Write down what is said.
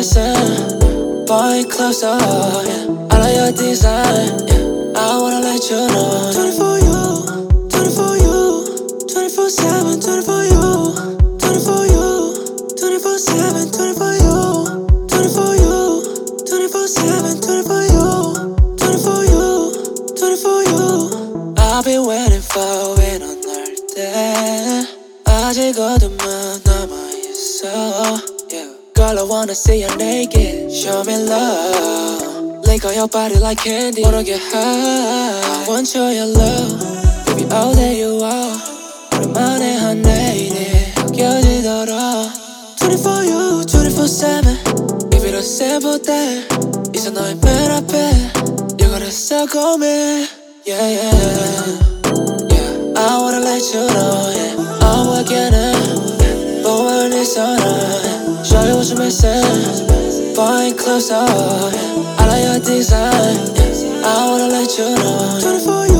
missing. Boy, closer, yeah. I like your design, yeah. I wanna let you know. 24 you, 24 you, 24/7, 24 you, 24 you, 24/7, 24 you, 24 you, 24/7, 24 you, 24 you, 24 you. I've been waiting for it on 날 아직어둠은 남아있어, yeah. Girl, I wanna see you naked. Show me love. Lick on your body like candy. Wanna get high. I want your love. Baby, all that you are. 오랜만에 한 내일이 느껴지더라. 24 you, 24/7. Give it a simple day. 이제 너의 맨 앞에 You gotta suck on me. Yeah, yeah. I wanna let you know, yeah. I'm working it, but when it's alright, show you what you're missing. Boy, closer, yeah. I like your design, yeah. I wanna let you know, 24